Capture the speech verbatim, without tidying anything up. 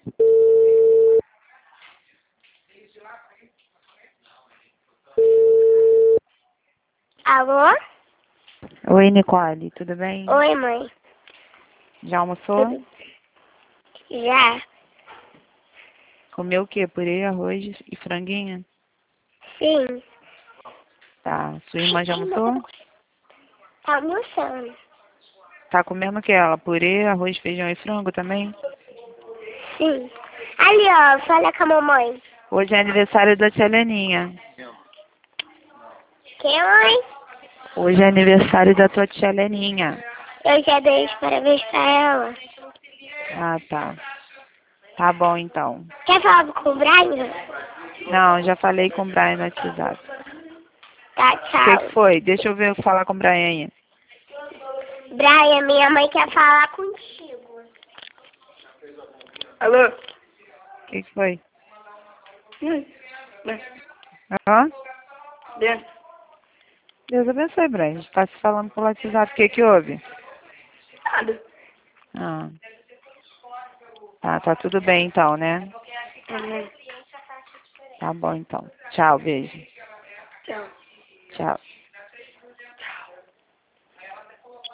Alô? Oi, Nicole, tudo bem? Oi, mãe. Já almoçou? Tudo... Já. Comeu o quê? Purê, arroz e franguinho? Sim. Tá. Sua irmã já almoçou? Tá almoçando. Tá comendo o que ela? Purê, arroz, feijão e frango também? Sim. Ali, ó, fala com a mamãe. Hoje é aniversário da tia Leninha. Quem, mãe? Hoje é aniversário da tua tia Leninha. Eu já dei os parabéns pra ela. Ah, tá. Tá bom, então. Quer falar com o Brian? Não, já falei com o Brian no WhatsApp. Tá, O que, tchau. que foi? Deixa eu ver falar com o Brian aí. Brian, minha mãe quer falar contigo. Alô? O que, que foi? Hum. Bem, Hã? bem, Deus abençoe, Brian. A gente tá se falando pelo WhatsApp. O que, que houve? nada. Ah. Tá, tá tudo bem então, né? Uhum. Tá bom então. Tchau, beijo. Tchau. Tchau.